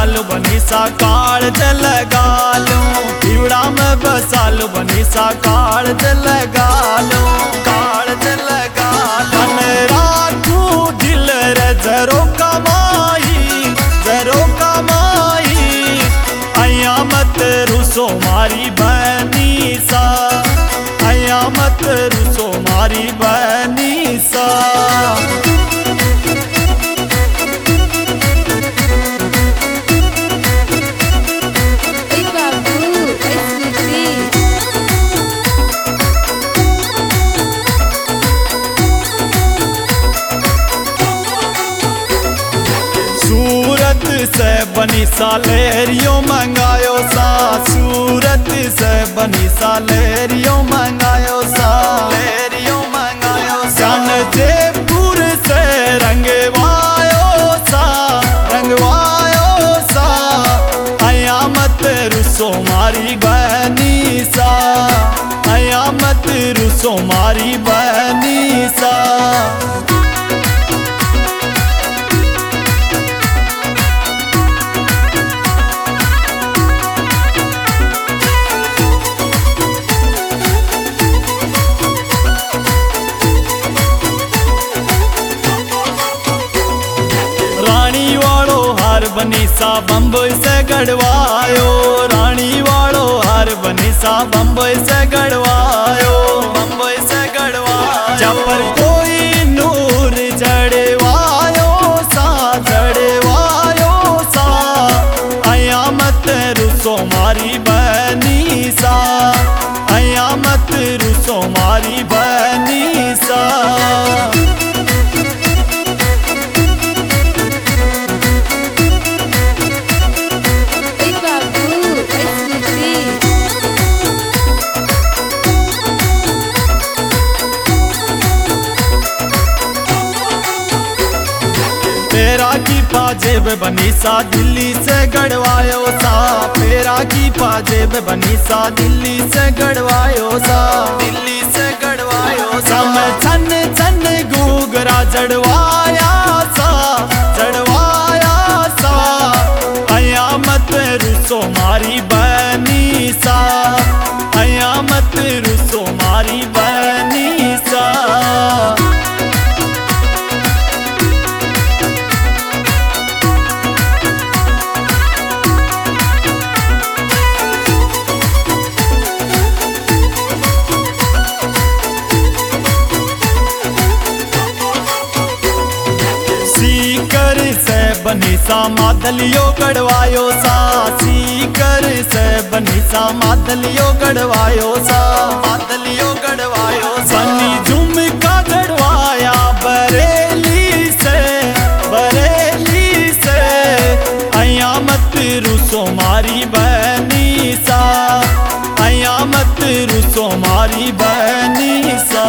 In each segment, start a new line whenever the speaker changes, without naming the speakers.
बसालो बनीसा काल जलगालो, पीवड़ा में बसालो बनीसा काल जलगालो, काल जलगालो। मन राखू दिल रे जरो कमाई, जरो कमाई, आया मत रुसो मारी बनीसा, आया मत रुसो मारी बनीसा। सूरत से बनीसा लेरियो मंगायो सा, सूरत से बनीसा लेरियो मंगायो सा, लेरियो मंगायो सा। जयपुर से रंगवायो सा, रंगवायो सा, आया मत रुसो मारी बनीसा, आया मत रुसो मारी बनीसा। बनीसा बम्बई से गढ़वायो, रानी वालो हार बनीसा बम्बई से गढ़वायो, बम्बई से गढ़वायो। जब पर कोई नूर जड़वायो सा, जड़वायो सा, आया मत रुसो मारी बनीसा, आया मत रुसो मारी बनीसा। फेरा की पाजेब बनीसा दिल्ली से गढ़वायो सा, फेरा की पाजेब बनीसा दिल्ली से गढ़वायो सा, दिल्ली से गढ़वायो सा। मैं छन छन घूघरा जड़वाया सा, जड़वाया सा, आया मत रुसो मारी बनीसा, आया मत रुसो मारी बनीसा। सीकर से बनीसा मादलियो गढ़वायो सा, सीकर से बनीसा मादलियो गढ़वायो सा, मादलियो गढ़वायो सा। बनी झुमका जड़वाया बरेली से, बरेली से, आया मत रुसो मारी बनीसा, आया मत रुसो मारी बनीसा।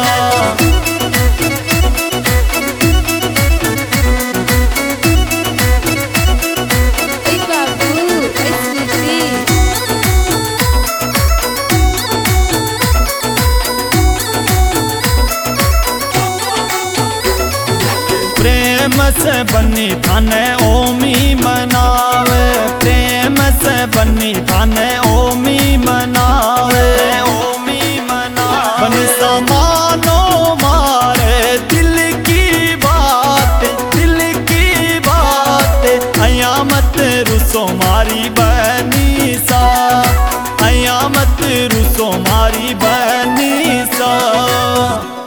प्रेम से बनी थाने ओमी मनावे, प्रेम से बनी थाने ओमी मनावे, ओमी मनावे। बनीसा मानो मारे दिल की बात, दिल की बात, आया मत रुसो मारी बनीसा, आया मत रुसो मारी बनीसा।